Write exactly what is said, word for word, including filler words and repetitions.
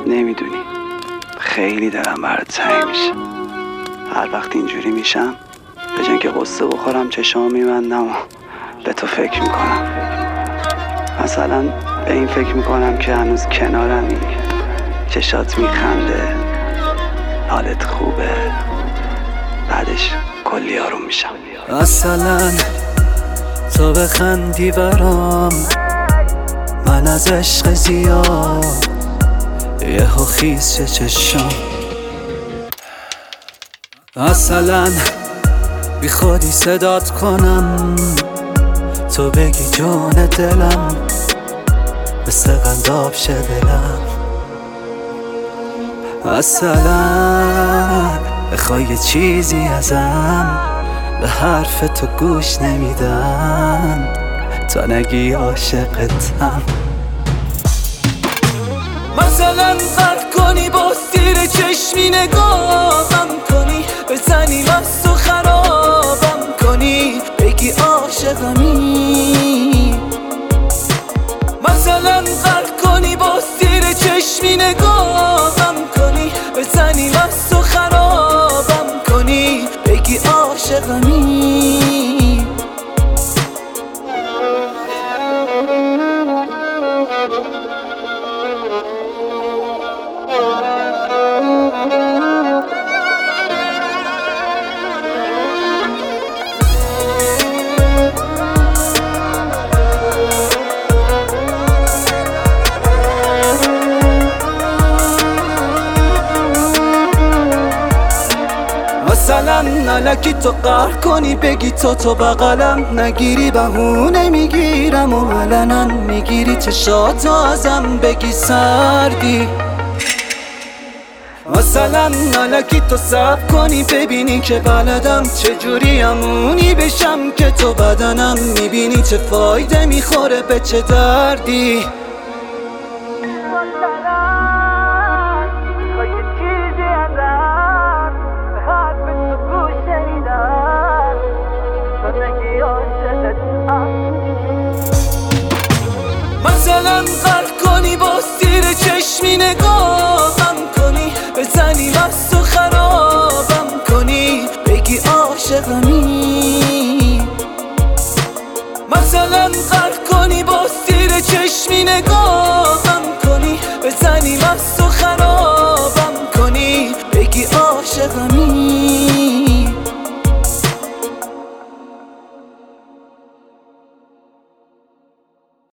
نمیدونی خیلی دلم برات تنگ میشه. هر وقت اینجوری میشم به جای که قصه بخورم چشام میبندم و به تو فکر میکنم. مثلا به این فکر میکنم که هنوز کنارمی، چشات میخنده، حالت خوبه، بعدش کلی آروم میشم. مثلا تو بخندی برام، من از عشق زیاد یهو خیس چه چشم. مثلا بی خودی صدات کنم، تو بگی جون دلم، مثل قنداب شه دلم. مثلا بخوای یه چیزی ازم، به حرف تو گوش نمیدم تا نگی عاشقتم. مثلا قد کنی با سیر چشمی نگاهم کنی، بزنی مست و خرابم کنی، بگی عاشقمی. مثلا قد کنی با سیر چشمی نگاهم کنی، بزنی مست و خرابم کنی، بگی عاشقمی. مثلا نلکی تو قهر کنی، بگی تو تو بغلم نگیری، بهونه میگیرم و علنا میگیری چشاتو ازم، بگی سردی. مثلا نلکی تو صبر کنی، ببینی که بلدم چجوری امونی بشم که تو بدنم، میبینی چه فایده میخوره به چه دردی. مثلا قد کنی با سیر چشمی نگاهم کنی، بزنی مست و خرابم کنی، بگی عاشقمی. مثلا قد